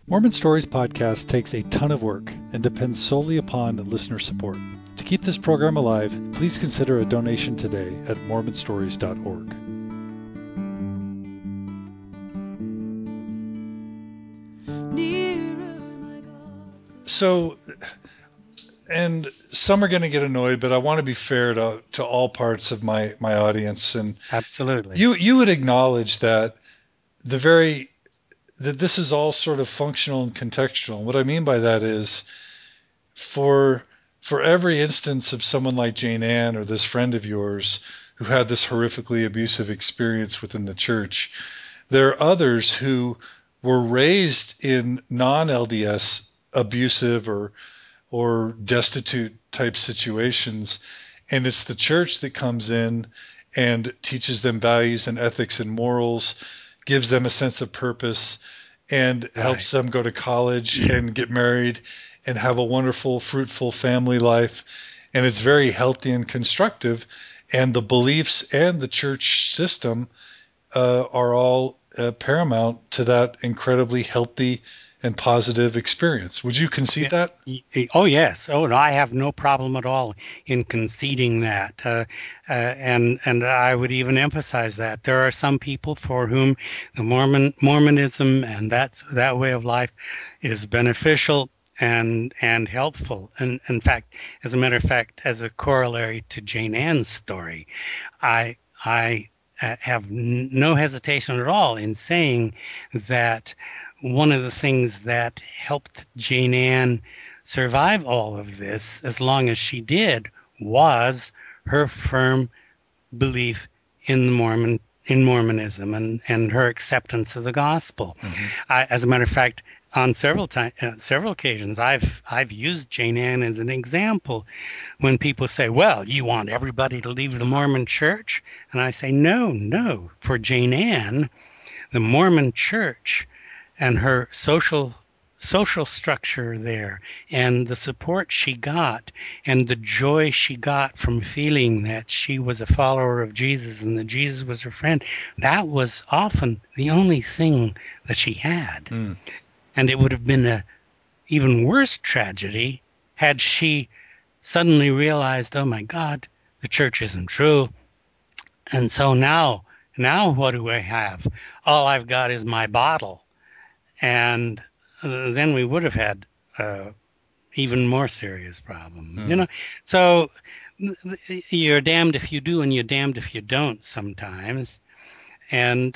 Mormon Stories podcast takes a ton of work and depends solely upon listener support. To keep this program alive, please consider a donation today at mormonstories.org. So, and some are going to get annoyed, but I want to be fair to all parts of my audience. And Absolutely. you would acknowledge that that this is all sort of functional and contextual. And what I mean by that is for every instance of someone like Jane Ann or this friend of yours who had this horrifically abusive experience within the church, there are others who were raised in non-LDS abusive or destitute type situations, and it's the church that comes in and teaches them values and ethics and morals, gives them a sense of purpose, and Right. helps them go to college and get married and have a wonderful, fruitful family life. And it's very healthy and constructive. And the beliefs and the church system are all paramount to that incredibly healthy and positive experience. Would you concede Yeah. that? Oh, yes. Oh, no, I have no problem at all in conceding that. And I would even emphasize that there are some people for whom the Mormonism and that way of life is beneficial and helpful. And in fact, as a matter of fact, as a corollary to Jane Ann's story, I I have no hesitation at all in saying that one of the things that helped Jane Ann survive all of this, as long as she did, was her firm belief in Mormonism and her acceptance of the gospel. Mm-hmm. As a matter of fact, on several occasions, I've used Jane Ann as an example when people say, "Well, you want everybody to leave the Mormon Church," and I say, "No, no. For Jane Ann, the Mormon Church and her social structure there and the support she got and the joy she got from feeling that she was a follower of Jesus and that Jesus was her friend, that was often the only thing that she had. Mm. And it would have been a even worse tragedy had she suddenly realized, oh my God, the church isn't true. And so now what do I have? All I've got is my bottle. And then we would have had even more serious problem. Mm. So you're damned if you do and you're damned if you don't sometimes. And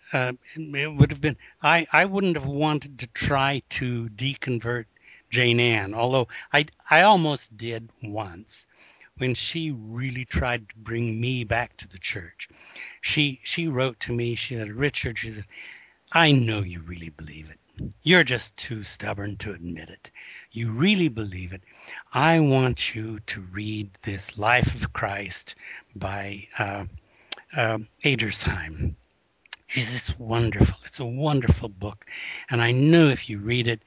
it would have been, I wouldn't have wanted to try to deconvert Jane Ann, although I almost did once when she really tried to bring me back to the church. She wrote to me, she said, Richard, she said, I know you really believe it. You're just too stubborn to admit it. You really believe it. I want you to read this Life of Christ by Adersheim. It's wonderful. It's a wonderful book, and I know if you read it,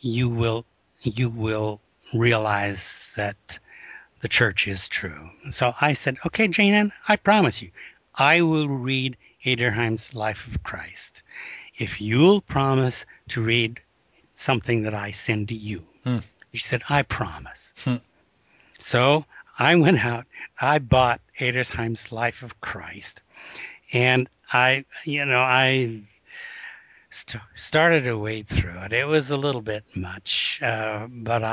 you will realize that the church is true. So I said, okay, Jane Ann, I promise you, I will read Aderheim's Life of Christ if you'll promise to read something that I send to you. Mm. She said, I promise. Mm. So I went out, I bought Adersheim's Life of Christ, and I started to wade through it. It was a little bit much, but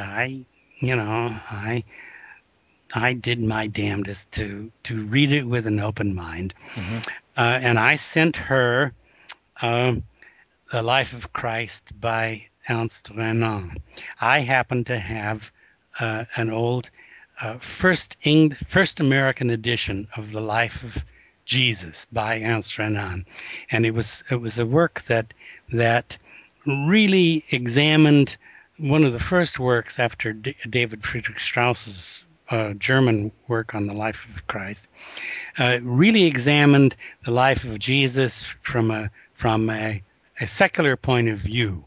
I did my damnedest to read it with an open mind, Mm-hmm. and I sent her um, The Life of Christ by Ernst Renan. I happen to have an old first American edition of The Life of Jesus by Ernst Renan, and it was a work that really examined one of the first works after David Friedrich Strauss's German work on the life of Christ. Really examined the life of Jesus from a secular point of view,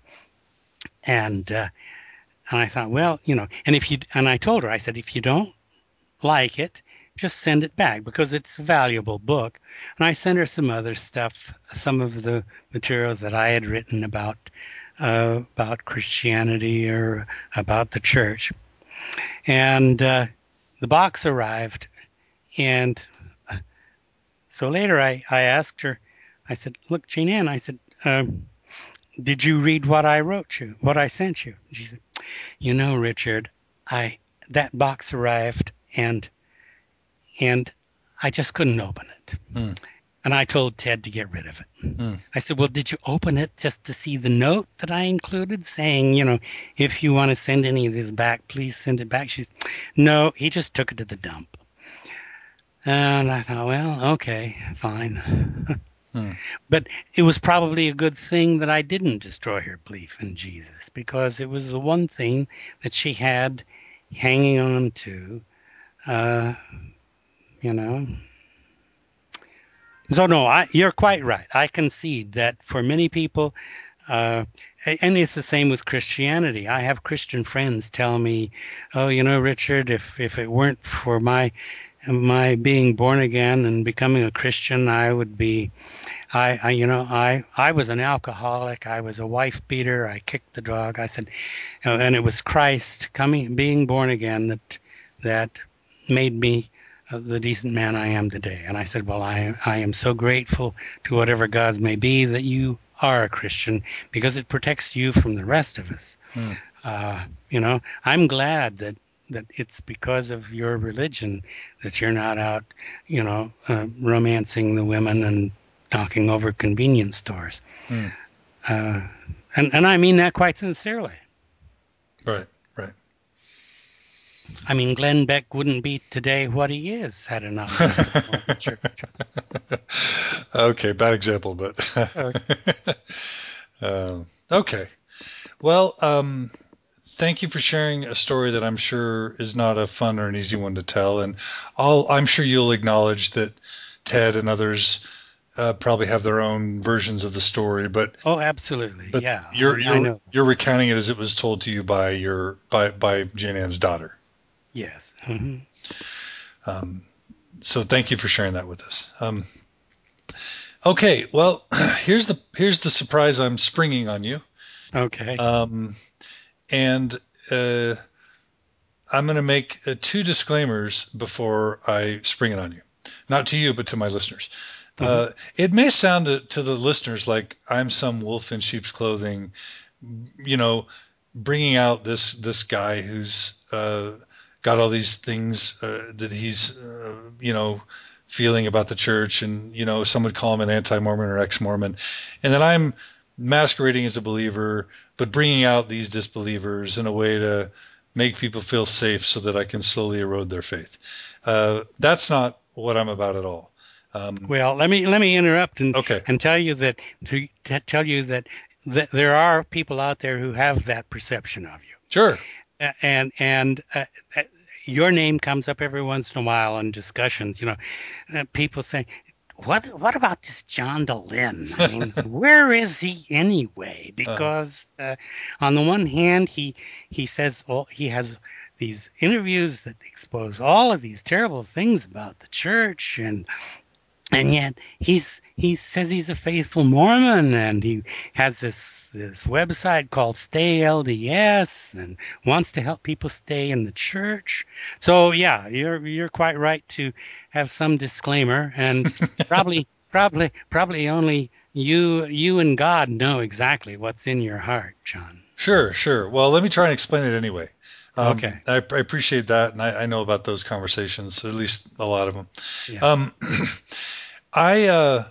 and I thought, well, and I told her, I said, if you don't like it, just send it back because it's a valuable book. And I sent her some other stuff, some of the materials that I had written about about Christianity or about the church. And the box arrived. And so later I asked her, I said, look, Jane Ann, I said, did you read what I wrote you, what I sent you? She said, Richard, I that box arrived and I just couldn't open it. Hmm. And I told Ted to get rid of it. Hmm. I said, well, did you open it just to see the note that I included saying, if you want to send any of this back, please send it back? She's, no, he just took it to the dump. And I thought, well, okay, fine. Hmm. But it was probably a good thing that I didn't destroy her belief in Jesus because it was the one thing that she had hanging on to, uh, you know. So no, you're quite right. I concede that for many people, uh, and it's the same with Christianity. I have Christian friends tell me, "Oh, Richard, if it weren't for my being born again and becoming a Christian, I would be I was an alcoholic. I was a wife beater. I kicked the dog." I said, and it was Christ being born again that made me the decent man I am today. And I said, well, I am so grateful to whatever gods may be that you are a Christian because it protects you from the rest of us. Hmm. I'm glad that it's because of your religion that you're not out, romancing the women and knocking over convenience stores. Hmm. Uh, and I mean that quite sincerely. Right. Right. I mean, Glenn Beck wouldn't be today what he is had it not been for the Mormon Church. Okay, bad example, but Uh, okay. Well, thank you for sharing a story that I'm sure is not a fun or an easy one to tell, and I'm sure you'll acknowledge that Ted and others probably have their own versions of the story, oh, absolutely. but Yeah, you're I you're know. you're recounting it as it was told to you by by Jane Ann's daughter. Yes. Hmm. Um, so thank you for sharing that with us. Okay, well, here's the surprise I'm springing on you, Okay. um, and uh, I'm going to make two disclaimers before I spring it on you. Not to you, but to my listeners. Hmm. It may sound to the listeners like I'm some wolf in sheep's clothing, you know, bringing out this guy who's got all these things that he's feeling about the church, and some would call him an anti-Mormon or ex-Mormon, and that I'm masquerading as a believer, but bringing out these disbelievers in a way to make people feel safe, so that I can slowly erode their faith. That's not what I'm about at all. Um, Well, let me interrupt okay, and tell you that to tell you that there are people out there who have that perception of you. sure. And your name comes up every once in a while in discussions. People say, "What about this John Dehlin? I mean, where is he anyway?" Uh, Because on the one hand, he says he has these interviews that expose all of these terrible things about the church, and yet he says he's a faithful Mormon, and he has this website called Stay LDS, and wants to help people stay in the church. So yeah, you're quite right to have some disclaimer, and probably only you and God know exactly what's in your heart, John. Sure, sure. Well, let me try and explain it anyway. Okay. I appreciate that, and I know about those conversations, at least a lot of them. Yeah. Um, I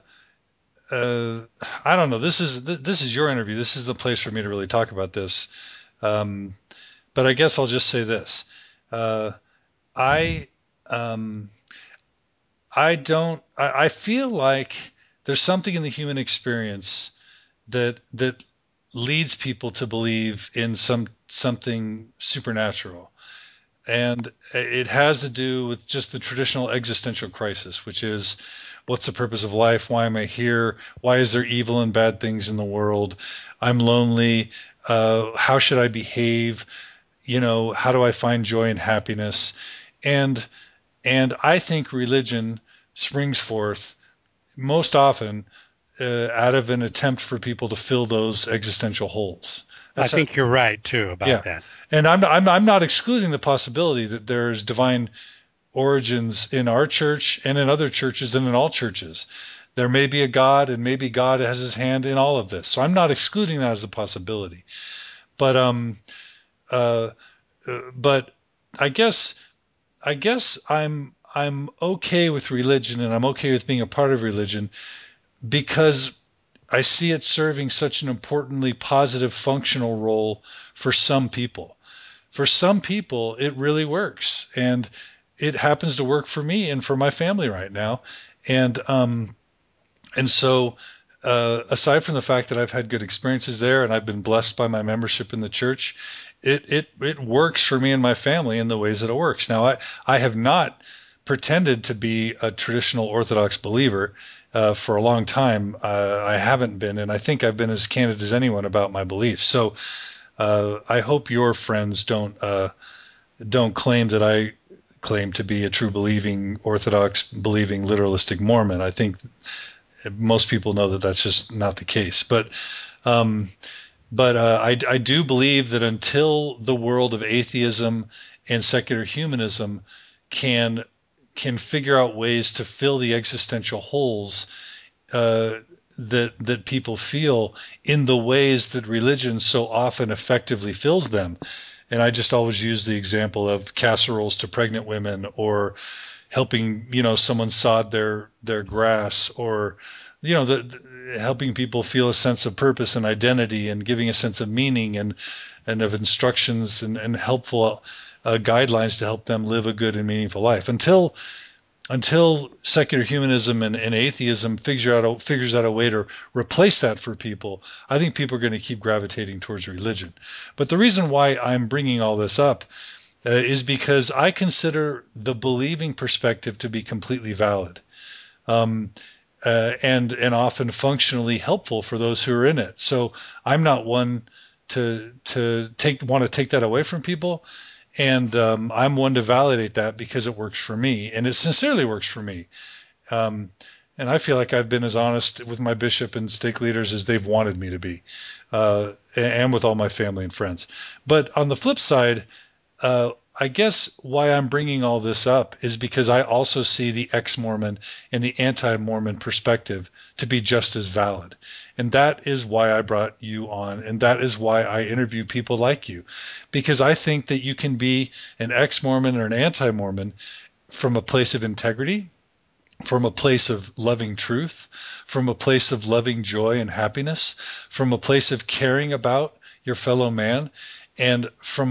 uh, I don't know. This is your interview. This is the place for me to really talk about this. Um, but I guess I'll just say this. Uh, I um, I don't. I feel like there's something in the human experience that leads people to believe in something supernatural, and it has to do with just the traditional existential crisis, which is, what's the purpose of life? Why am I here? Why is there evil and bad things in the world? I'm lonely. How should I behave? How do I find joy and happiness? And I think religion springs forth most often out of an attempt for people to fill those existential holes. I That's a, think you're right too about yeah. that. And I'm not excluding the possibility that there's divine origins in our church and in other churches and in all churches. There may be a God, and maybe God has his hand in all of this. So I'm not excluding that as a possibility. But uh, but I guess I'm okay with religion, and I'm okay with being a part of religion because I see it serving such an importantly positive functional role for some people. For some people, it really works, and it happens to work for me and for my family right now. And so, aside from the fact that I've had good experiences there and I've been blessed by my membership in the church, it works for me and my family in the ways that it works. Now, I have not pretended to be a traditional Orthodox believer for a long time. I haven't been, and I think I've been as candid as anyone about my beliefs. So I hope your friends don't claim that I claim to be a true believing Orthodox, believing literalistic Mormon. I think most people know that that's just not the case. Um, I do believe that until the world of atheism and secular humanism can figure out ways to fill the existential holes uh, that people feel in the ways that religion so often effectively fills them. And I just always use the example of casseroles to pregnant women, or helping someone sod their grass, or helping people feel a sense of purpose and identity, and giving a sense of meaning, and of instructions, and helpful guidelines to help them live a good and meaningful life. Until secular humanism and atheism figures out a way to replace that for people, I think people are going to keep gravitating towards religion. But the reason why I'm bringing all this up is because I consider the believing perspective to be completely valid, um, and often functionally helpful for those who are in it. So I'm not one to take that away from people, and I'm one to validate that because it works for me, and it sincerely works for me. Um, and I feel like I've been as honest with my bishop and stake leaders as they've wanted me to be, and with all my family and friends. But on the flip side, uh, I guess why I'm bringing all this up is because I also see the ex-Mormon and the anti-Mormon perspective to be just as valid. And that is why I brought you on, and that is why I interview people like you. Because I think that you can be an ex-Mormon or an anti-Mormon from a place of integrity, from a place of loving truth, from a place of loving joy and happiness, from a place of caring about your fellow man, and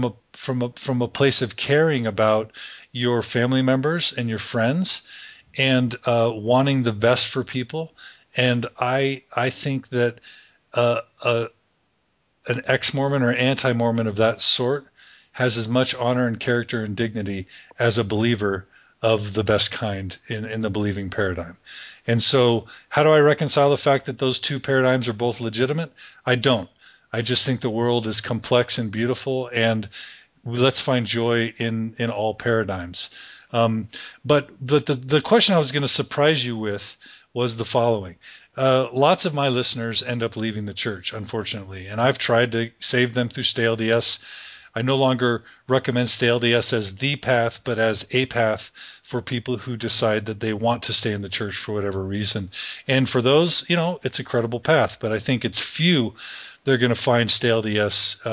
from a place of caring about your family members and your friends, and wanting the best for people. And I think that uh, uh, an ex-Mormon or anti-Mormon of that sort has as much honor and character and dignity as a believer of the best kind in the believing paradigm. And so, how do I reconcile the fact that those two paradigms are both legitimate? I don't. I just think the world is complex and beautiful, and let's find joy in all paradigms. Um, but the question I was going to surprise you with was the following. Lots of my listeners end up leaving the church, unfortunately, and I've tried to save them through Stay LDS. I no longer recommend Stay LDS as the path, but as a path for people who decide that they want to stay in the church for whatever reason. And for those, it's a credible path, but I think it's few they're going to find Stay LDS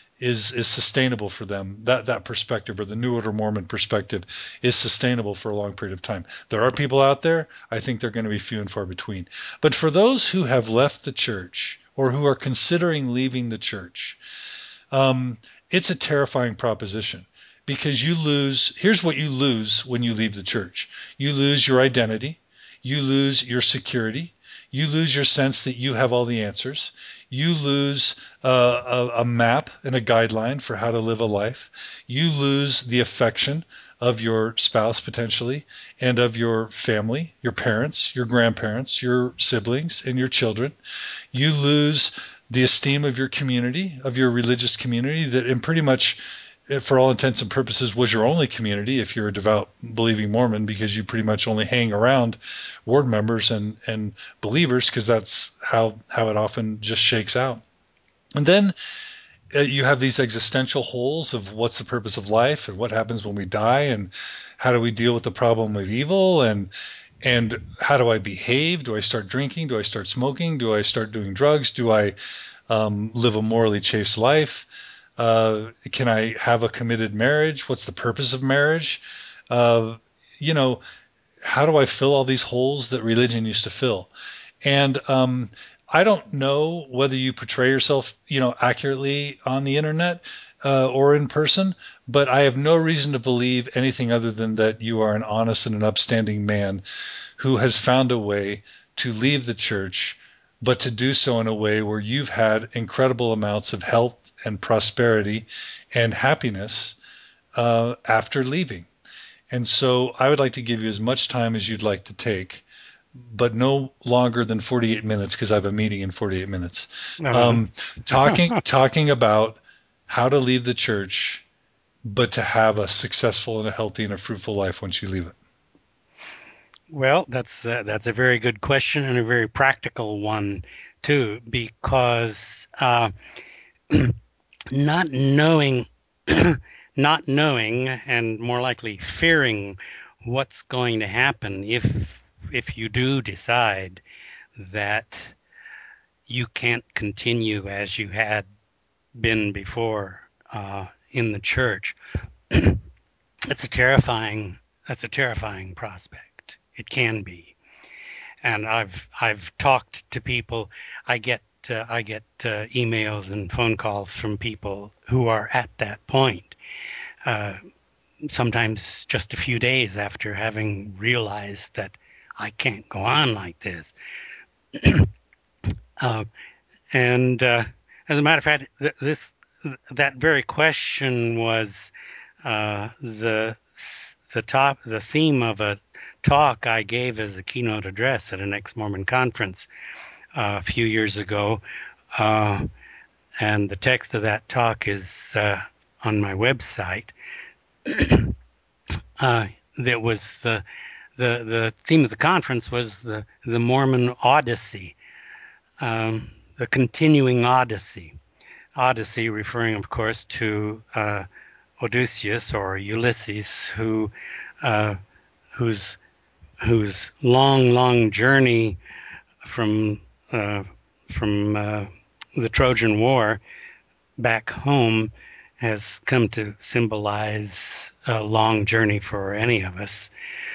is sustainable for them. That perspective, or the New Order Mormon perspective, is sustainable for a long period of time. There are people out there. I think they're going to be few and far between. But for those who have left the church, or who are considering leaving the church, um, it's a terrifying proposition, because you lose. Here's what you lose when you leave the church: you lose your identity, you lose your security, you lose your sense that you have all the answers, you lose a map and a guideline for how to live a life, you lose the affection of your spouse potentially, and of your family, your parents, your grandparents, your siblings, and your children. You lose the esteem of your community, of your religious community, that in pretty much it, for all intents and purposes, was your only community if you're a devout believing Mormon, because you pretty much only hang around ward members and believers, because that's how it often just shakes out. And then you have these existential holes of what's the purpose of life and what happens when we die and how do we deal with the problem of evil and how do I behave? Do I start drinking? Do I start smoking? Do I start doing drugs? Do I live a morally chaste life? Can I have a committed marriage? What's the purpose of marriage? Uh, you know, how do I fill all these holes that religion used to fill? And I don't know whether you portray yourself, accurately on the internet or in person, but I have no reason to believe anything other than that you are an honest and an upstanding man who has found a way to leave the church, but to do so in a way where you've had incredible amounts of health and prosperity and happiness after leaving. And so I would like to give you as much time as you'd like to take, but no longer than 48 minutes because I have a meeting in 48 minutes. Uh, Um, talking about how to leave the church, but to have a successful and a healthy and a fruitful life once you leave it. well, that's a very good question and a very practical one too, because not knowing, not knowing, and more likely fearing what's going to happen if you do decide that you can't continue as you had been before in the church. It's a terrifying. That's a terrifying prospect. It can be, and I've talked to people. I get emails and phone calls from people who are at that point. Uh, Sometimes just a few days after having realized that I can't go on like this. Uh, and As a matter of fact, this that very question was the theme of a talk I gave as a keynote address at an ex-Mormon conference a few years ago, uh, and the text of that talk is on my website. That was the theme of the conference was the Mormon Odyssey, the continuing Odyssey. Odyssey, referring, of course, to Odysseus or Ulysses, uh, whose whose long journey from uh, from the Trojan War back home has come to symbolize a long journey for any of us.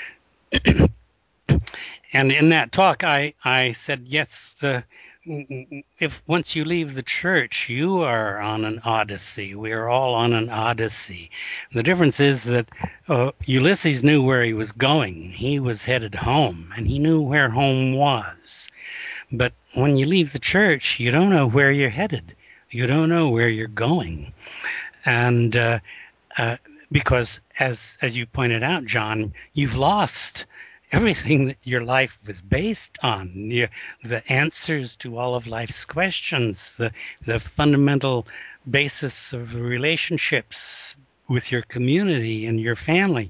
And in that talk, I said, yes, if once you leave the church, you are on an odyssey. We are all on an odyssey. The difference is that Ulysses knew where he was going. He was headed home, and he knew where home was. But when you leave the church, you don't know where you're headed. You don't know where you're going, and uh, because as you pointed out, John, you've lost everything that your life was based on. The answers to all of life's questions, the fundamental basis of relationships with your community and your family,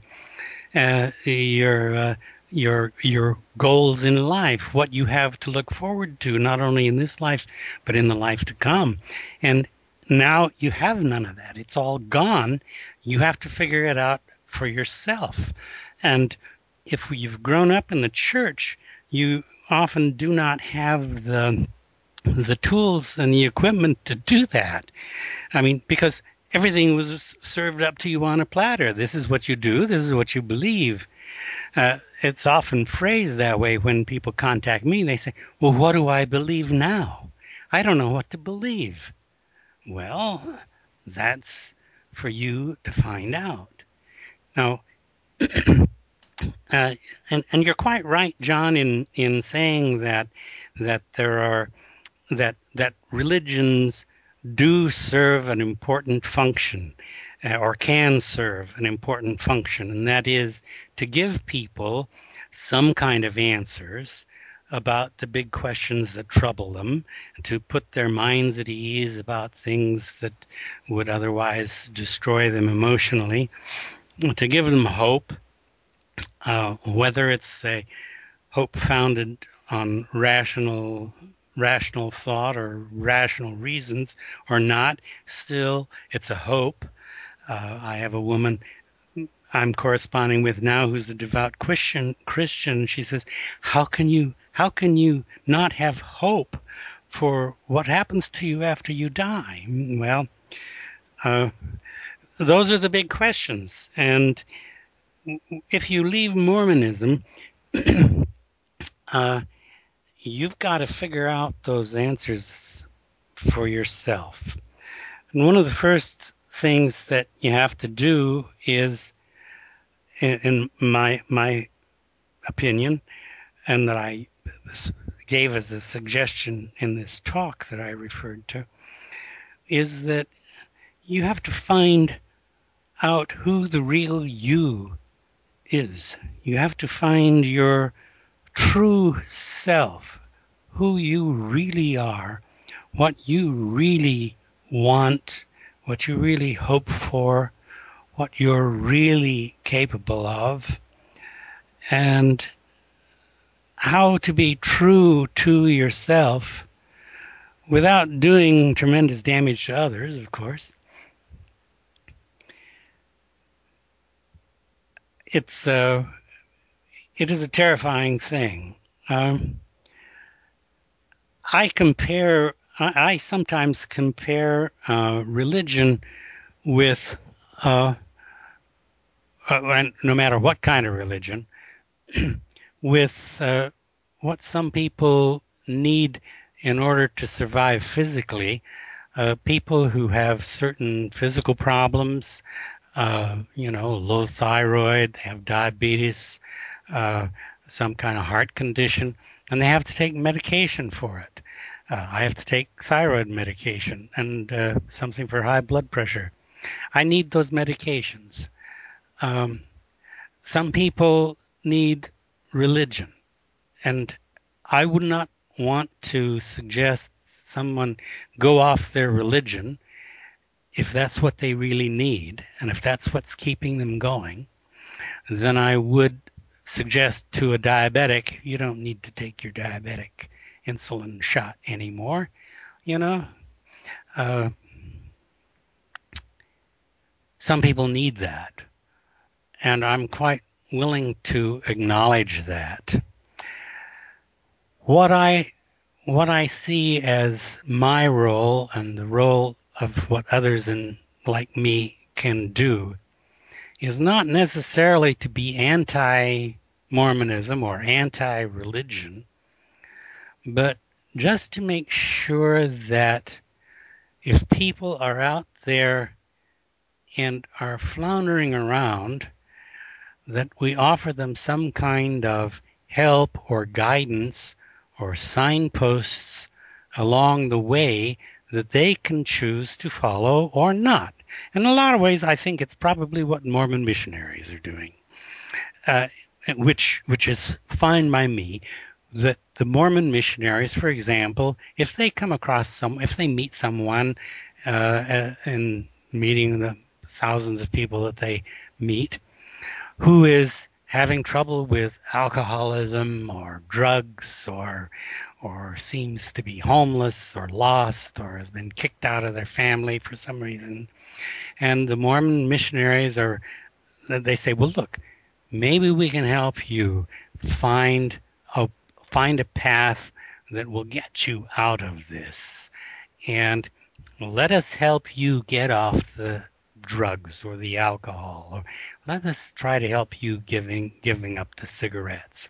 your goals in life, what you have to look forward to, not only in this life but in the life to come, and now you have none of that. It's all gone. You have to figure it out for yourself. And if you've grown up in the church, you often do not have the tools and the equipment to do that. I mean, because everything was served up to you on a platter. This is what you do. This is what you believe. It's often phrased that way when people contact me. They say, "Well, what do I believe now? I don't know what to believe." Well, that's for you to find out. Now, uh, and you're quite right, John, in saying that there are that religions do serve an important function, or can serve an important function, and that is to give people some kind of answers about the big questions that trouble them, to put their minds at ease about things that would otherwise destroy them emotionally, to give them hope, whether it's a hope founded on rational thought or rational reasons or not. Still, it's a hope. I have a woman I'm corresponding with now who's a devout Christian. She says, how can you not have hope for what happens to you after you die? Well, uh, those are the big questions. And if you leave Mormonism, uh, you've got to figure out those answers for yourself. And one of the first things that you have to do is, in my opinion, and that I gave as a suggestion in this talk that I referred to, is that you have to find out who the real you is. You have to find your true self, who you really are, what you really want, what you really hope for, what you're really capable of, and how to be true to yourself without doing tremendous damage to others, of course. It's it is a terrifying thing. Um, I sometimes compare religion with, uh, and no matter what kind of religion, with what some people need in order to survive physically. People who have certain physical problems, low thyroid, they have diabetes, uh, some kind of heart condition, and they have to take medication for it. I have to take thyroid medication and something for high blood pressure. I need those medications. Um, some people need religion, and I would not want to suggest someone go off their religion if that's what they really need, and if that's what's keeping them going. Then I would suggest to a diabetic, you don't need to take your diabetic insulin shot anymore. You know, uh, some people need that, and I'm quite willing to acknowledge that. What I what I see as my role and the role of what others like me can do is not necessarily to be anti Mormonism or anti religion, but just to make sure that if people are out there and are floundering around, that we offer them some kind of help or guidance or signposts along the way that they can choose to follow or not. In a lot of ways, I think it's probably what Mormon missionaries are doing, uh, which is fine by me. That the Mormon missionaries, for example, if they meet someone in meeting the thousands of people that they meet, who is having trouble with alcoholism or drugs or seems to be homeless or lost or has been kicked out of their family for some reason. And the Mormon missionaries they say, well, look, maybe we can help you find a find a path that will get you out of this. And let us help you get off the drugs or the alcohol, or let us try to help you giving up the cigarettes.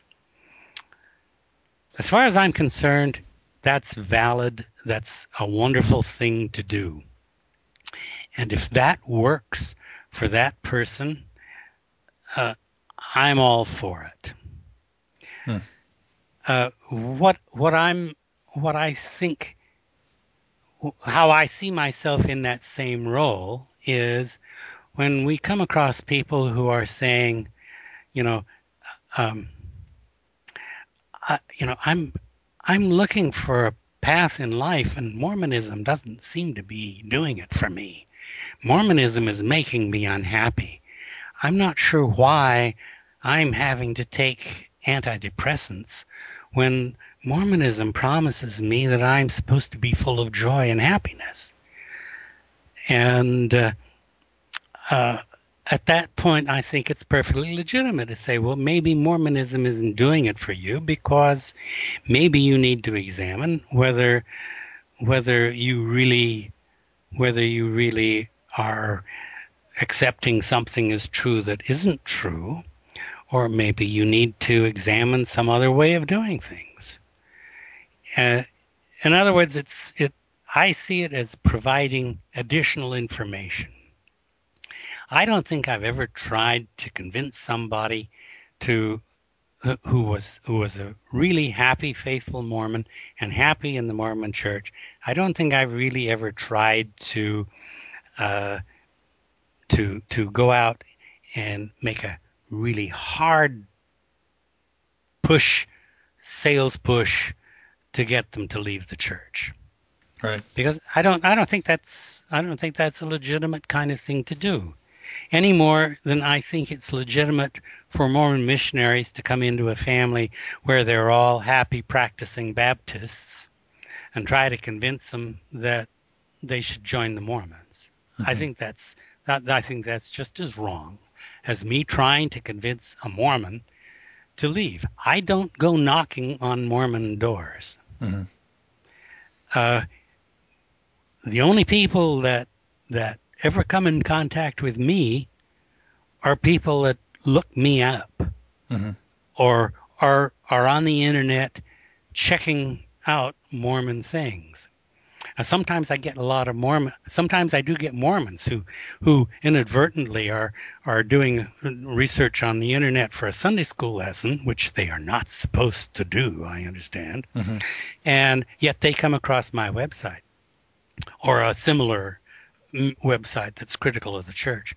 As far as I'm concerned, that's valid. That's a wonderful thing to do. And if that works for that person, uh, I'm all for it. Hmm. What I think, how I see myself in that same role is when we come across people who are saying, you know, um, I'm looking for a path in life, and Mormonism doesn't seem to be doing it for me. Mormonism is making me unhappy. I'm not sure why I'm having to take antidepressants when Mormonism promises me that I'm supposed to be full of joy and happiness. And uh, at that point, I think it's perfectly legitimate to say, well, maybe Mormonism isn't doing it for you because maybe you need to examine whether you really whether you really are accepting something as true that isn't true, or maybe you need to examine some other way of doing things. Uh, in other words, I see it as providing additional information. I don't think I've ever tried to convince somebody to who was a really happy, faithful Mormon and happy in the Mormon Church. I don't think I've really ever tried uh, to go out and make a really hard push, sales push to get them to leave the church. Right. Because I don't think that's a legitimate kind of thing to do, any more than I think it's legitimate for Mormon missionaries to come into a family where they're all happy practicing Baptists and try to convince them that they should join the Mormons. I Hmm. think that's I think that's just as wrong as me trying to convince a Mormon to leave. I don't go knocking on Mormon doors. Hmm. Uh, the only people that ever come in contact with me are people that look me up Hmm. or are on the internet checking out Mormon things. Sometimes I get a lot of Mormon. Sometimes I do get Mormons who inadvertently are doing research on the internet for a Sunday school lesson, which they are not supposed to do. I understand, Hmm. and yet they come across my website or a similar website that's critical of the church,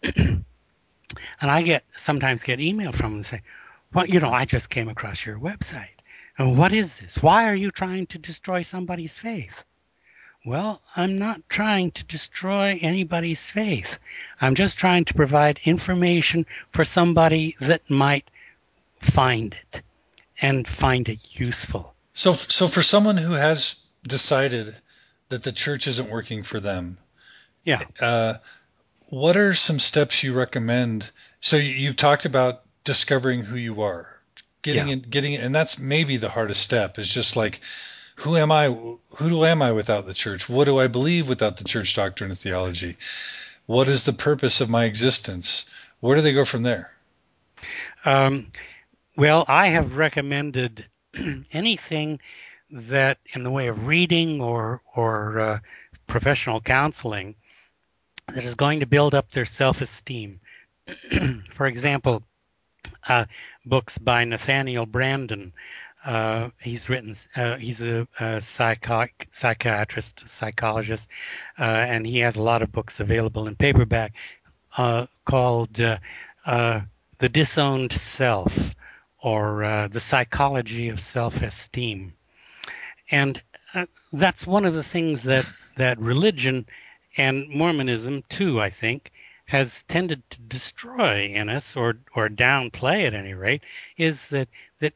and I sometimes get email from them and say, "Well, I just came across your website, and what is this? Why are you trying to destroy somebody's faith?" Well, I'm not trying to destroy anybody's faith. I'm just trying to provide information for somebody that might find it and find it useful. So for someone who has decided that the church isn't working for them, Yeah, uh, what are some steps you recommend? So you've talked about discovering who you are, yeah. getting it, and that's maybe the hardest step. Is just like, who am I? Who am I without the church? What do I believe without the church doctrine and theology? What is the purpose of my existence? Where do they go from there? Um, well, I have recommended anything that, in the way of reading or professional counseling, that is going to build up their self-esteem. For example, uh, books by Nathaniel Brandon. He's a psychiatrist, psychologist, and he has a lot of books available in paperback called uh, The Disowned Self or The Psychology of Self-Esteem. And that's one of the things that religion and Mormonism, too, I think, has tended to destroy in us or downplay at any rate, is that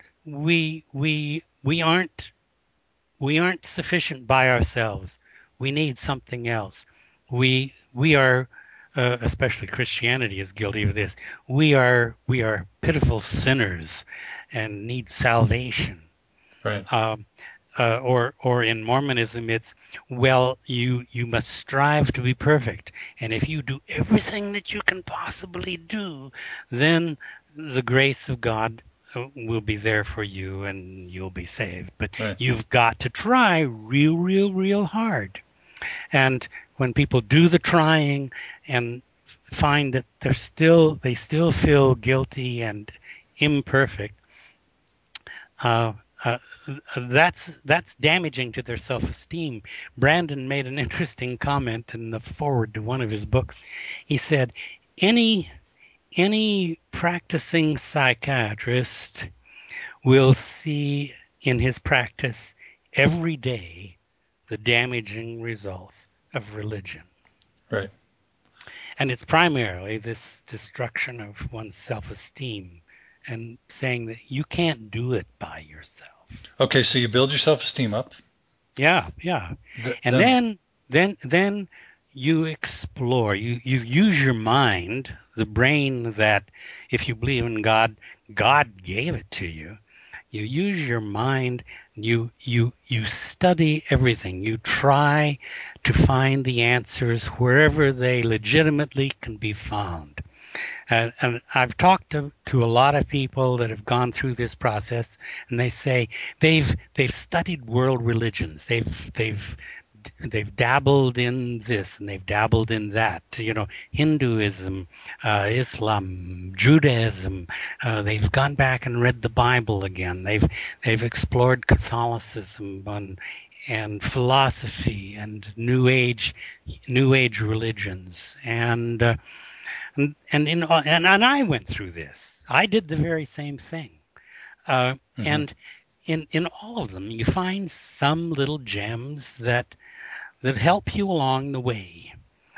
we aren't sufficient by ourselves. We need something else. We are especially Christianity is guilty of this. We are pitiful sinners and need salvation. Right. Um, or in Mormonism, it's, well, you must strive to be perfect, and if you do everything that you can possibly do, then the grace of God will be there for you, and you'll be saved. But Right. you've got to try real, real, real hard. And when people do the trying and find that they still feel guilty and imperfect, uh, uh, that's damaging to their self-esteem. Brandon made an interesting comment in the foreword to one of his books. He said, "Any any practicing psychiatrist will see in his practice every day the damaging results of religion. Right. And it's primarily this destruction of one's self esteem and saying that you can't do it by yourself. Okay, so you build your self-esteem up. Yeah, yeah. And Then, then you explore, you use your mind, the brain that if you believe in God, God gave it to you. You use your mind, you study everything. You try to find the answers wherever they legitimately can be found. And I've talked to a lot of people that have gone through this process, and they say they've studied world religions. They've dabbled in this and they've dabbled in that. Hinduism, Islam, Judaism. They've gone back and read the Bible again. They've explored Catholicism and philosophy and New Age religions and I went through this. I did the very same thing. mhm. And in all of them, you find some little gems that help you along the way.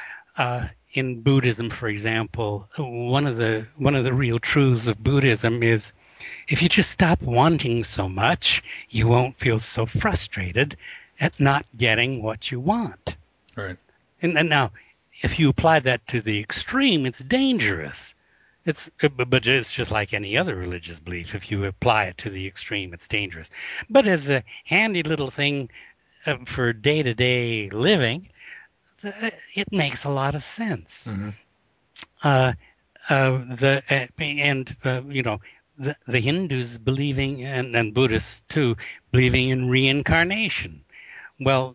In Buddhism, for example, one of the real truths of Buddhism is if you just stop wanting so much, you won't feel so frustrated at not getting what you want. Right. And now, if you apply that to the extreme, it's dangerous. But it's just like any other religious belief. If you apply it to the extreme, it's dangerous. But as a handy little thing for day-to-day living, it makes a lot of sense. Hmm. Uh, the and the Hindus believing and Buddhists too believing in reincarnation. Well,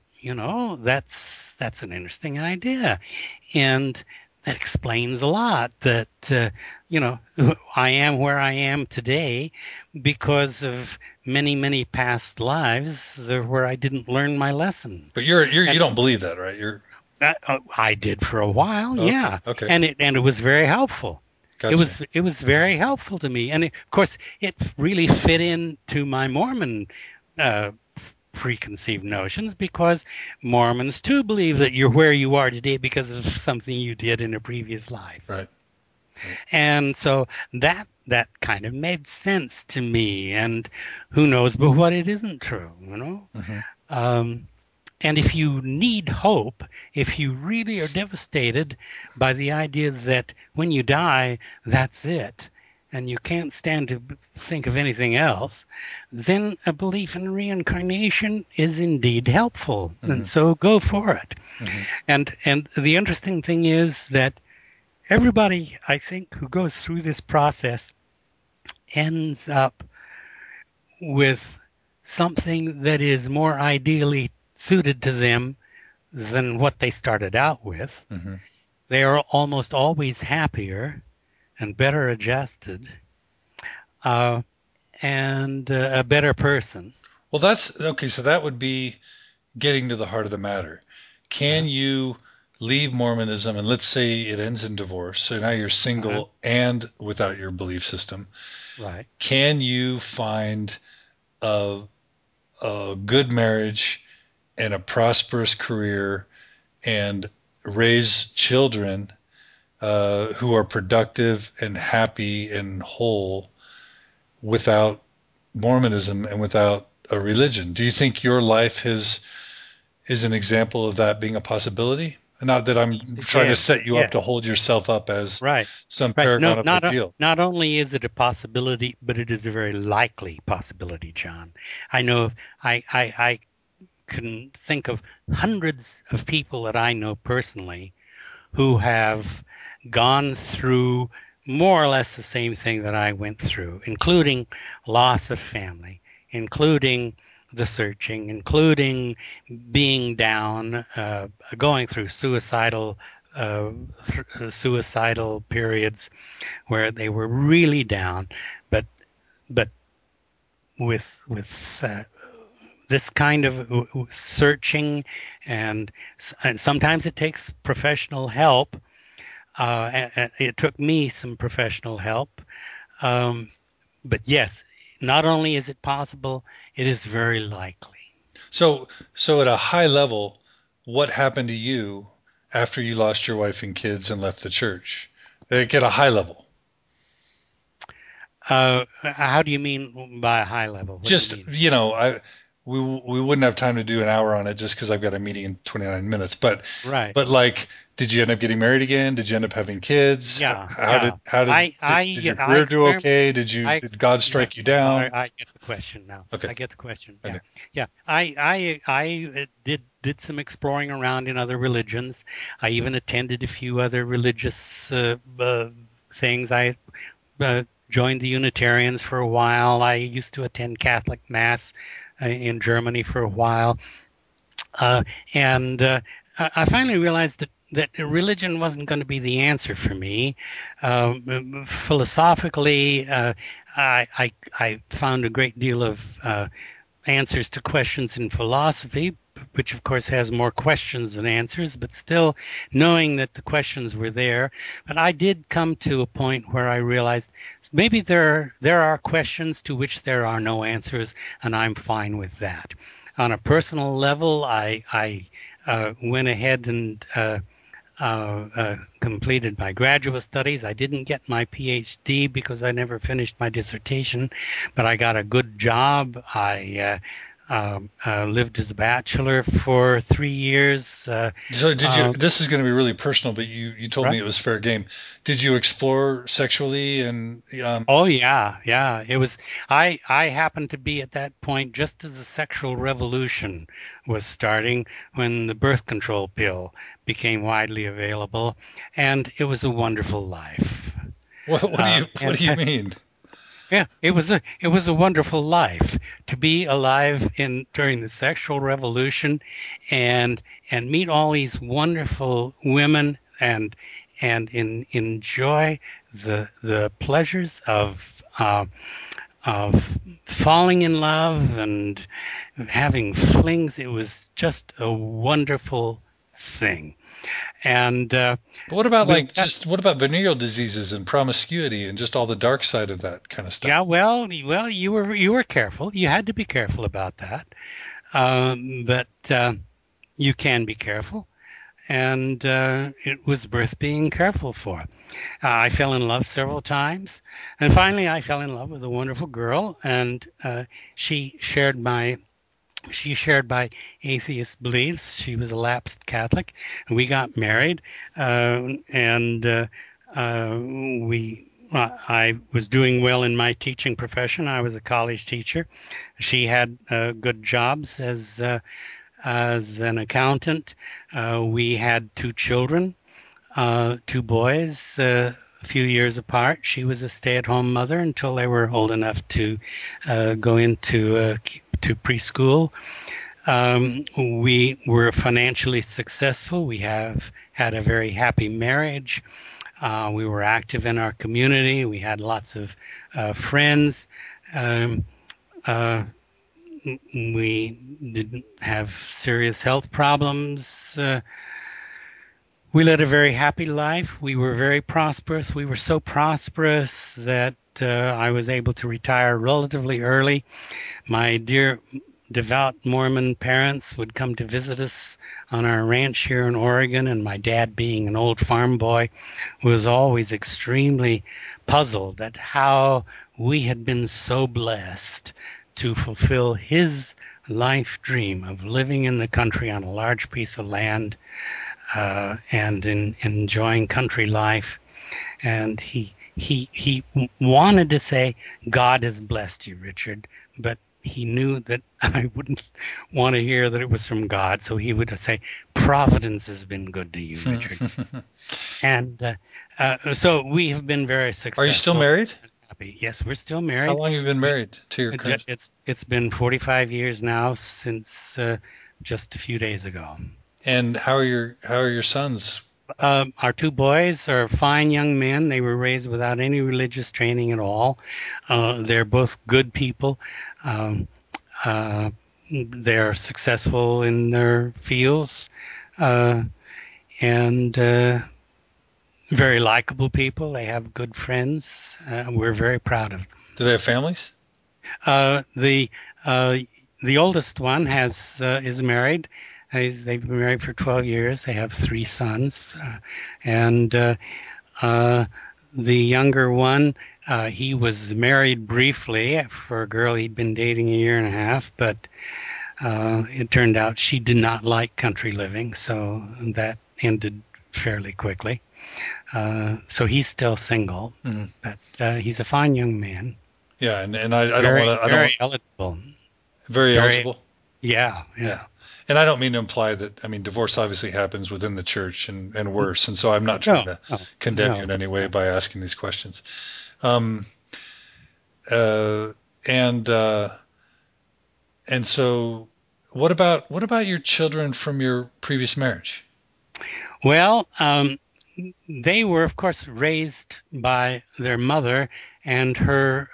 that's an interesting idea, and that explains a lot. That you know, I am where I am today because of many past lives where I didn't learn my lesson. But you And don't believe that, right? I did for a while, Okay. yeah, Okay. and it was very helpful. It Gotcha. was it was very helpful to me, and of course, it really fit into my Mormon uh, preconceived notions because Mormons too believe that you're where you are today because of something you did in a previous life. Right. Right. And so that kind of made sense to me. And who knows but what it isn't true. Hmm. Um, and if you need hope, if you really are devastated by the idea that when you die, that's it, and you can't stand to think of anything else, then a belief in reincarnation is indeed helpful. And Hmm. so go for it. Hmm. And the interesting thing is that everybody, I think, who goes through this process ends up with something that is more ideally suited to them than what they started out with. Hmm. They are almost always happier and better adjusted uh, and a better person. Well, that's okay. So that would be getting to the heart of the matter. Can Uh-huh, you leave Mormonism and let's say it ends in divorce? So now you're uh-huh, single and without your belief system. right. Can you find a, a good marriage and a prosperous career and raise children who are productive and happy and whole without Mormonism and without a religion? Do you think your life is an example of that being a possibility? Not that I'm trying to Yes, set you up to yes, hold yourself up as right, some right. paragon No, of not ideal. not only is it a possibility, but it is a very likely possibility, John. I know I can think of hundreds of people that I know personally who have gone through more or less the same thing that I went through, including loss of family, including the searching, including being down, going through uh, suicidal periods where they were really down, but but with this kind of searching and sometimes it takes professional help. It took me some professional help, um, but yes, Not only is it possible, it is very likely. So at a high level, what happened to you after you lost your wife and kids and left the church? Like at a high level. How do you mean by a high level? What do you Just, mean? we wouldn't have time to do an hour on it just because I've got a meeting in 29 minutes. But Right. like, did you end up getting married again? Did you end up having kids? Yeah, yeah. Did your I career do experiment. okay? Did God Yeah. strike you down? I get the question now. Okay. I get the question. Yeah, Okay. yeah. I did some exploring around in other religions. I even attended a few other religious things. I joined the Unitarians for a while. I used to attend Catholic Mass in Germany for a while. Uh, and I finally realized that religion wasn't going to be the answer for me. Philosophically, I found a great deal of answers to questions in philosophy, which of course has more questions than answers, but still knowing that the questions were there. But I did come to a point where I realized maybe there are questions to which there are no answers, and I'm fine with that. On a personal level, I went ahead and completed my graduate studies. I didn't get my PhD because I never finished my dissertation, but I got a good job. I lived as a bachelor for 3 years. So did you, Uh, this is going to be really personal, but you told me right? it was fair game. Did you explore sexually and, Oh yeah, yeah. It was. I happened to be at that point just as the sexual revolution was starting when the birth control pill became widely available, and it was a wonderful life. what And do you mean? Yeah, it was a wonderful life to be alive in during the sexual revolution, and meet all these wonderful women enjoy the pleasures of falling in love and having flings. It was just a wonderful thing, and But what about with like that. just what about venereal diseases and promiscuity and just all the dark side of that kind of stuff? Yeah, well, you were careful. You had to be careful about that. But you can be careful, and it was worth being careful for. I fell in love several times, and finally, I fell in love with a wonderful girl, and she shared my she shared my atheist beliefs. She was a lapsed Catholic. We got married, and we. I was doing well in my teaching profession. I was a college teacher. She had good jobs as an accountant. We had two children, two boys, a few years apart. She was a stay-at-home mother until they were old enough to go into to preschool. We were financially successful. We have had a very happy marriage. We were active in our community. We had lots of friends. Um, uh, we didn't have serious health problems. We led a very happy life. We were very prosperous. We were so prosperous that I was able to retire relatively early. My dear devout Mormon parents would come to visit us on our ranch here in Oregon, and my dad, being an old farm boy, was always extremely puzzled at how we had been so blessed to fulfill his life dream of living in the country on a large piece of land and enjoying country life. And he wanted to say, God has blessed you, Richard, but he knew that I wouldn't want to hear that it was from God, so he would say, Providence has been good to you, Richard. And so we have been very Are you still successful married? and happy. Yes, we're still How married. long have you been married to your current? It's been 45 years now since just a few days ago. And how are your sons? Our two boys are fine young men. They were raised without any religious training at all. They're both good people. Um, uh, they're successful in their fields uh, and very likable people. They have good friends. We're very proud of them. Do they have families? The uh, the oldest one has is married. They've been married for 12 years. They have three sons, and uh, the younger one, he was married briefly for a girl he'd been dating a year and a half, but it turned out she did not like country living, so that ended fairly quickly. So he's still single, Hmm. but he's a fine young man, Yeah, and I don't want very, to. I don't very eligible. very Very, eligible. yeah, Yeah. yeah. And I don't mean to imply that, I mean, divorce obviously happens within the church and worse. And so I'm not trying No, to no, condemn no, you of in any course way not. by asking these questions. Um, uh, and, uh, and so what about your children from your previous marriage? Well, they were, of course, raised by their mother and her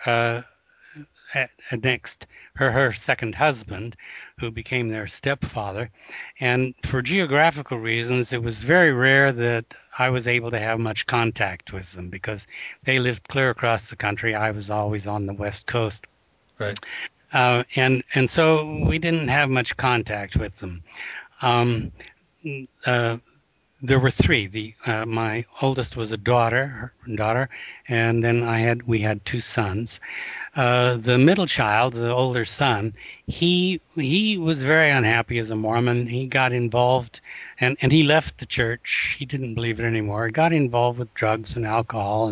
next her second husband, who became their stepfather. And for geographical reasons, it was very rare that I was able to have much contact with them because they lived clear across the country. I was always on the West Coast. Right. And so we didn't have much contact with them. Um, uh, there were three. The My oldest was a daughter, and then we had two sons. The middle child, the older son, he was very unhappy as a Mormon. He got involved, and he left the church. He didn't believe it anymore. He got involved with drugs and alcohol,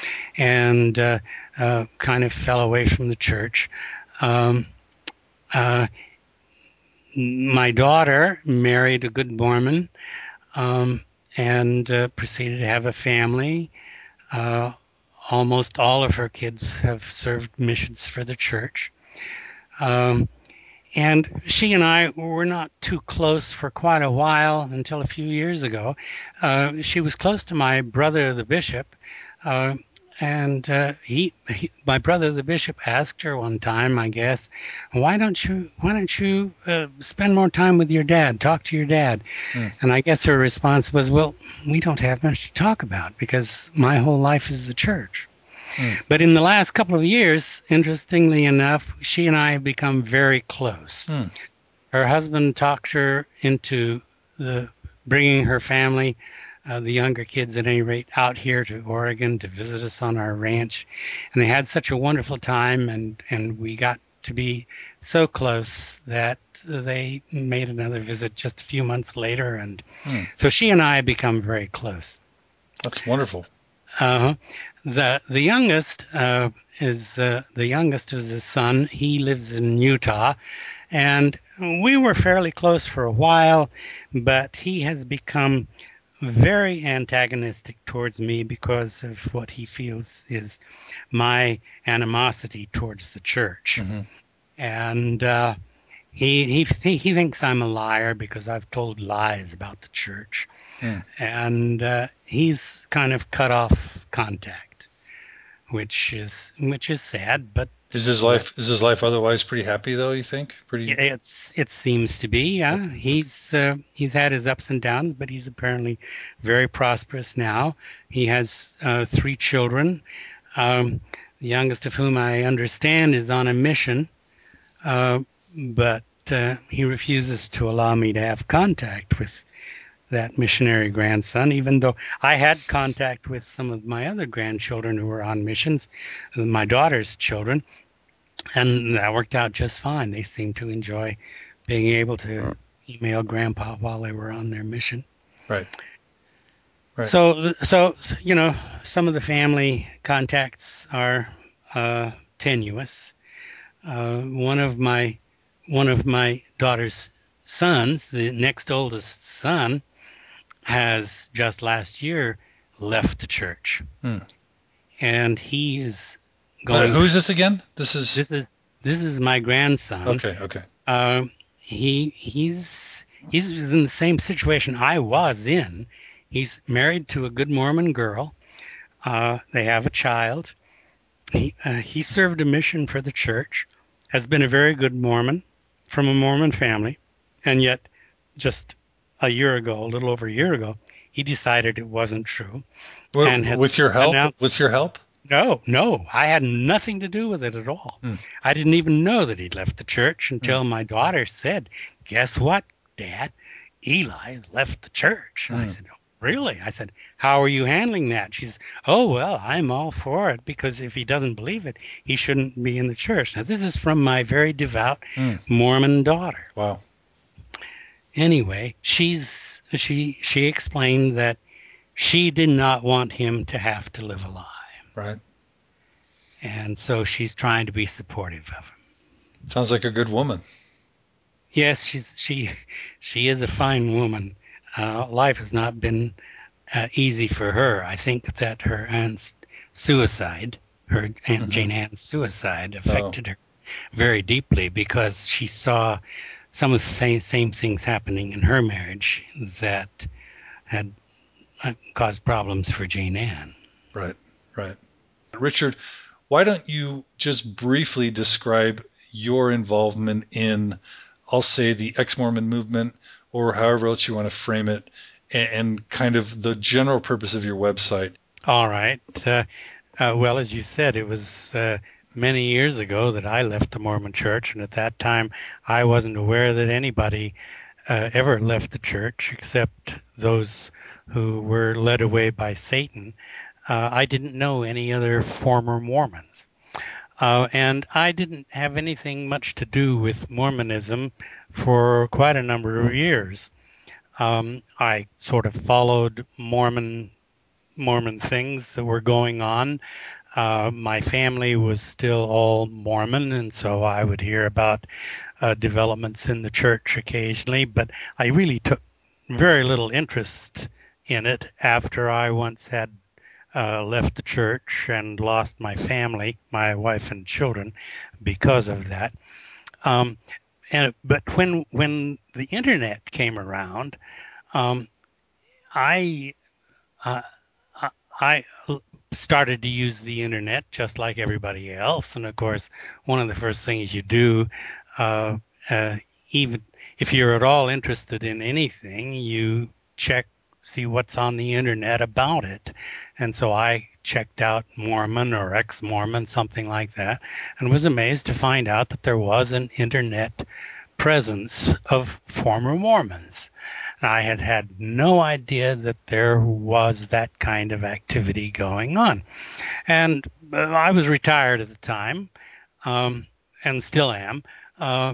and kind of fell away from the church. Um, uh, my daughter married a good Mormon, um, and proceeded to have a family. Uh, Almost all of her kids have served missions for the church. Um, And she and I were not too close for quite a while until a few years ago. She was close to my brother, the bishop, uh, and my brother, the bishop, asked her one time, I guess, why don't you spend more time with your dad, talk to your dad? Mm, And I guess her response was, well, we don't have much to talk about because my whole life is the church. mm, But in the last couple of years, interestingly enough, she and I have become very close. mm. Her husband talked her into the bringing her family, the younger kids at any rate, out here to Oregon to visit us on our ranch, and they had such a wonderful time, and we got to be so close that they made another visit just a few months later, and Mm. so she and I have become very close. That's wonderful. Uh, the youngest the youngest is his son. He lives in Utah, and we were fairly close for a while, but he has become very antagonistic towards me because of what he feels is my animosity towards the church. Hmm. And he thinks I'm a liar because I've told lies about the church, Mm. and he's kind of cut off contact, which is sad, but it's the way. Is his life otherwise pretty happy though, you think? Pretty. It seems to be, yeah. Okay. Okay. He's had his ups and downs, but he's apparently very prosperous now. He has three children, um, the youngest of whom I understand is on a mission, uh, but he refuses to allow me to have contact with that missionary grandson, even though I had contact with some of my other grandchildren who were on missions, my daughter's children, and that worked out just fine. They seemed to enjoy being able to email grandpa while they were on their mission. Right. Right. So some of the family contacts are tenuous. One of my daughter's sons, the next oldest son, has just last year left the church, Mm. and he is going Who is through. this again? This is This is this is my grandson. okay. Okay. He's in the same situation I was in. He's married to a good Mormon girl. They have a child. He served a mission for the church, has been a very good Mormon from a Mormon family, and yet just a year ago, a little over a year ago, he decided it wasn't true and has With your help? With announced your help? No, no, I had nothing to do with it at all. Hmm, I didn't even know that he'd left the church hmm, until my daughter said, "Guess what, Dad? Eli has left the church." And I hmm. said, "Really?" I said, "How are you handling that?" She's, "Oh, well, I'm all for it because if he doesn't believe it, he shouldn't be in the church." Now, this is from my very devout Hmm. Mormon daughter. Wow. Anyway, she explained that she did not want him to have to live a lie. Right. And so she's trying to be supportive of him. Sounds like a good woman. Yes, she is a fine woman. Life has not been easy for her. I think that her aunt's suicide, her Aunt Hmm. Jane Ann's suicide, Oh, affected her very deeply because she saw some of the same things happening in her marriage that had caused problems for Jane Ann. right. Right. Richard, why don't you just briefly describe your involvement in, I'll say, the ex Mormon movement, or however else you want to frame it, and kind of the general purpose of your website? All right. Well, as you said, it was many years ago that I left the Mormon Church, and at that time, I wasn't aware that anybody ever left the church except those who were led away by Satan. I didn't know any other former Mormons. And I didn't have anything much to do with Mormonism for quite a number of years. I sort of followed Mormon things that were going on. My family was still all Mormon, and so I would hear about developments in the church occasionally, but I really took very little interest in it after I once had left the church and lost my family, my wife and children, because of that. Um, but when the internet came around, um, I uh, I started to use the internet just like everybody else. And of course, one of the first things you do, uh, even if you're at all interested in anything, you check, see what's on the internet about it. And so I checked out Mormon or ex Mormon, something like that, and was amazed to find out that there was an internet presence of former Mormons. I had had no idea that there was that kind of activity going on. And I was retired at the time, um, and still am. Uh,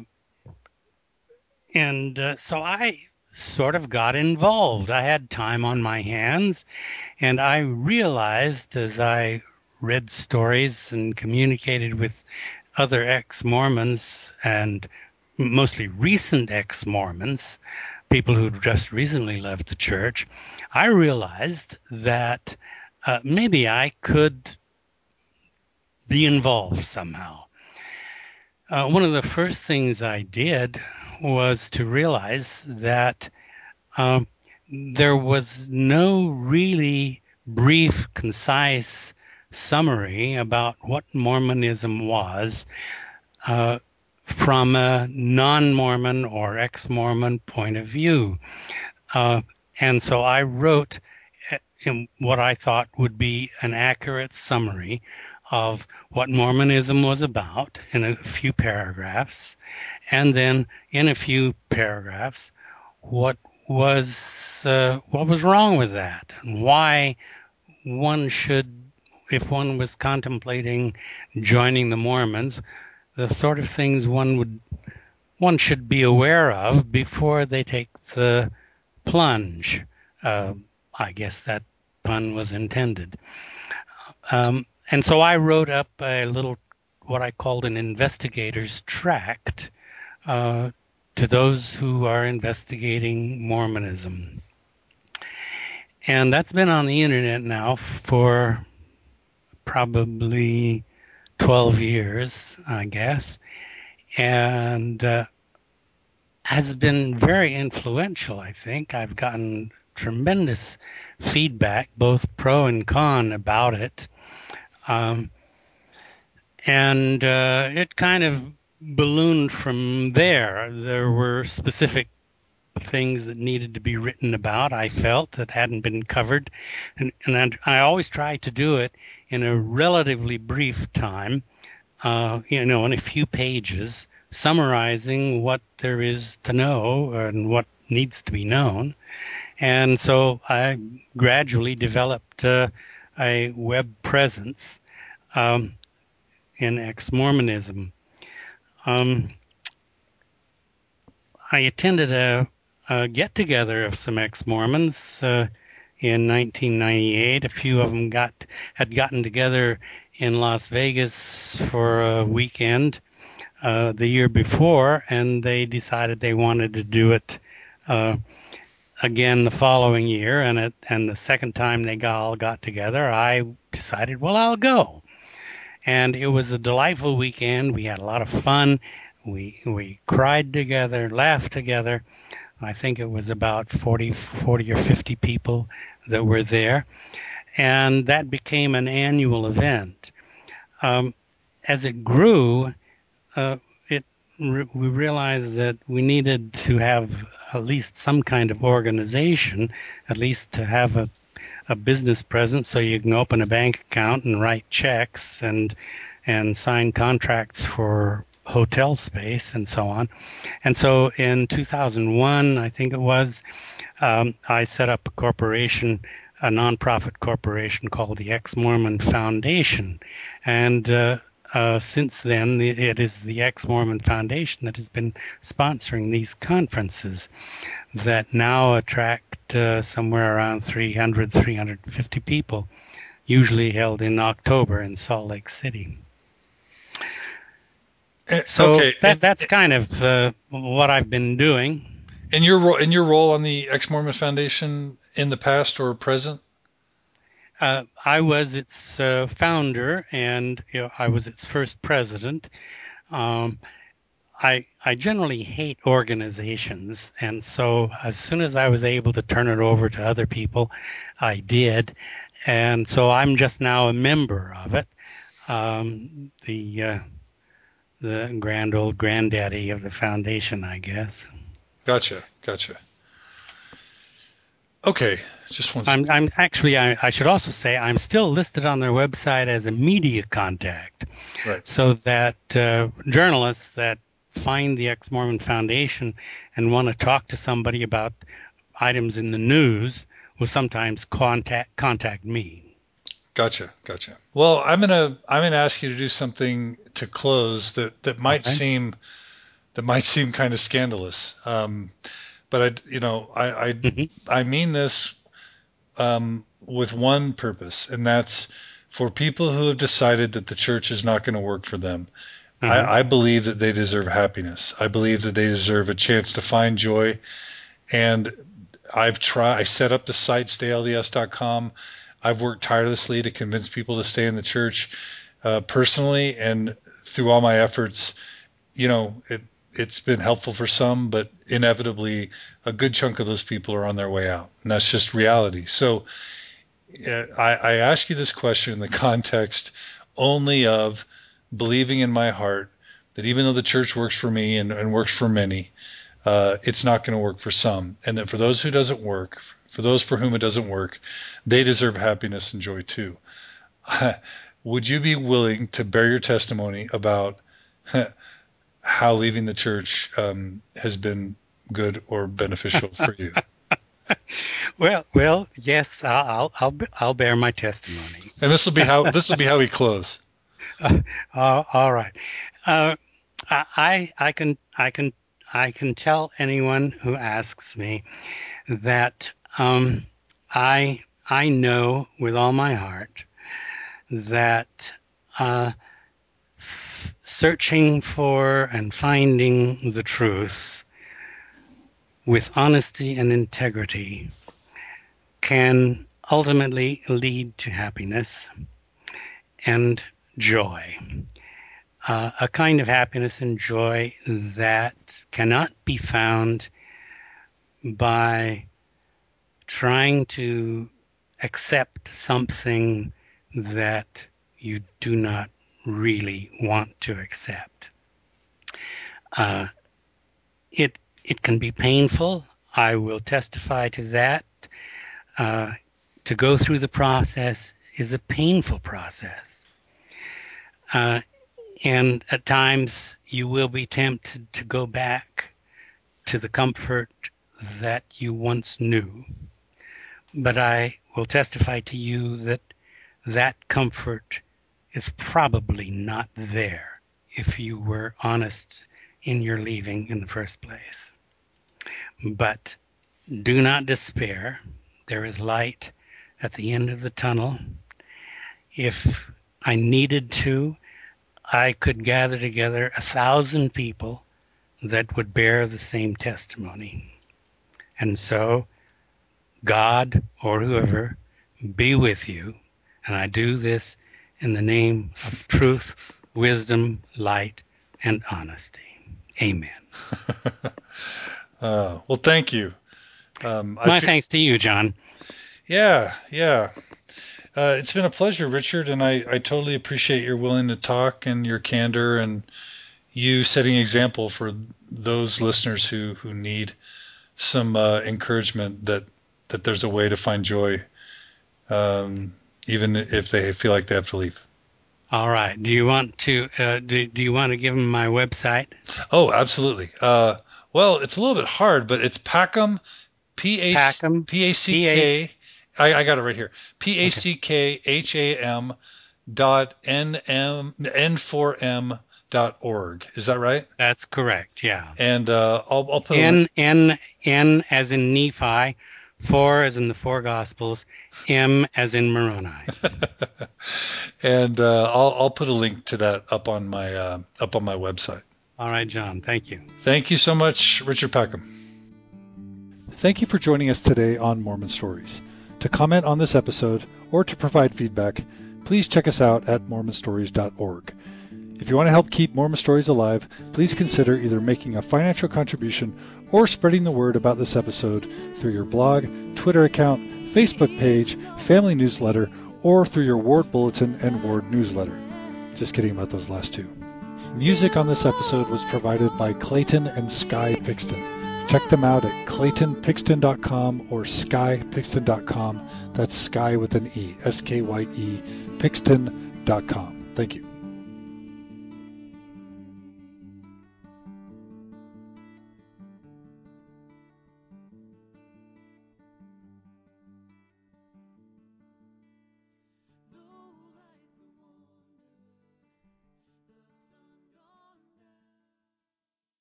and so I sort of got involved. I had time on my hands, and I realized as I read stories and communicated with other ex Mormons and mostly recent ex Mormons, people who just recently left the church, I realized that maybe I could be involved somehow. One of the first things I did was to realize that um, there was no really brief, concise summary about what Mormonism was uh, from a non Mormon or ex Mormon point of view. Uh, and so I wrote in what I thought would be an accurate summary of what Mormonism was about in a few paragraphs, and then in a few paragraphs, what what was wrong with that, and why one should, if one was contemplating joining the Mormons, the sort of things one should be aware of before they take the plunge. Uh, I guess that pun was intended. And so I wrote up a little, what I called an investigator's tract uh, to those who are investigating Mormonism. And that's been on the internet now for probably 12 years, I guess, and has been very influential, I think. I've gotten tremendous feedback, both pro and con, about it. Um, and it kind of ballooned from there. There were specific things that needed to be written about, I felt, that hadn't been covered. And I always try to do it in a relatively brief time, in a few pages, summarizing what there is to know and what needs to be known. And so I gradually developed a web presence um, in ex-Mormonism. Um, I attended a get-together of some ex-Mormons in 1998. A few of them had gotten together in Las Vegas for a weekend the year before, and they decided they wanted to do it uh, again the following year. And the second time they all got together, I decided, well, I'll go. And it was a delightful weekend. We had a lot of fun. We cried together, laughed together. I think it was about 40 or 50 people that were there. And that became an annual event. Um, as it grew, uh, we realized that we needed to have at least some kind of organization, at least to have a business presence so you can open a bank account and write checks and sign contracts for hotel space and so on. And so in 2001, I think it was, I set up a corporation, a nonprofit corporation called the Ex-Mormon Foundation. And since then, it is the Ex-Mormon Foundation that has been sponsoring these conferences that now attract somewhere around 300, 350 people, usually held in October in Salt Lake City. So Okay, that's kind of what I've been doing. in your role on the Ex Mormon Foundation in the past or present. I was its founder, and I was its first president. Um, I generally hate organizations, and so as soon as I was able to turn it over to other people, I did. And so I'm just now a member of it, the grand old granddaddy of the foundation, I guess. Gotcha, gotcha. Okay, just one second. I'm actually, I should also say, I'm still listed on their website as a media contact, Right. so that journalists that find the Ex Mormon Foundation and want to talk to somebody about items in the news will sometimes contact me. Gotcha, gotcha. Well, I'm gonna ask you to do something to close Okay. that might seem kind of scandalous. But Hmm. I mean this with one purpose, and that's for people who have decided that the church is not going to work for them. Uh-huh. I believe that they deserve happiness. I believe that they deserve a chance to find joy. And I set up the site staylds.com. I've worked tirelessly to convince people to stay in the church personally, and through all my efforts, you know, it's been helpful for some, but inevitably a good chunk of those people are on their way out, and that's just reality. So I ask you this question in the context only of believing in my heart that even though the church works for me and works for many, it's not going to work for some, and that for those who doesn't work, for those for whom it doesn't work, they deserve happiness and joy too. Would you be willing to bear your testimony about how leaving the church has been good or beneficial for you? Yes, I'll bear my testimony. And this will be how we close. All right. Uh, I can I can tell anyone who asks me that I know with all my heart that uh, searching for and finding the truth with honesty and integrity can ultimately lead to happiness and joy. A kind of happiness and joy that cannot be found by trying to accept something that you do not really want to accept. Uh, it can be painful. I will testify to that. Uh, to go through the process is a painful process. And at times you will be tempted to go back to the comfort that you once knew. But I will testify to you that that comfort is probably not there if you were honest in your leaving in the first place. But do not despair. There is light at the end of the tunnel. If I needed to, I could gather together 1,000 people that would bear the same testimony. And so, God or whoever be with you. And I do this in the name of truth, wisdom, light, and honesty. Amen. Well, thank you. My thanks to you, John. Yeah. It's been a pleasure, Richard, and I totally appreciate your willing to talk and your candor and you setting example for those listeners who need some encouragement that there's a way to find joy, even if they feel like they have to leave. All right. Do you want to do you want to give them my website? Oh, absolutely. Well, it's a little bit hard, but it's Packham, Packham, P-A-C. P-A-C-K. I got it right here. Okay, P-A-C-K-H-A-M dot N4M.org. Is that right? that's correct. Yeah. And I'll put a link. N as in Nephi, 4 as in the four Gospels, M as in Moroni. And I'll put a link to that up on my website. All right, John. Thank you. Thank you so much, Richard Packham. Thank you for joining us today on Mormon Stories. To comment on this episode or to provide feedback, please check us out at mormonstories.org. If you want to help keep Mormon Stories alive, please consider either making a financial contribution or spreading the word about this episode through your blog, Twitter account, Facebook page, family newsletter, or through your ward bulletin and ward newsletter. Just kidding about those last two. Music on this episode was provided by Clayton and Sky Pixton. Check them out at claytonpixton.com or skypixton.com. That's Sky with an E, S-K-Y-E, Pixton.com. Thank you.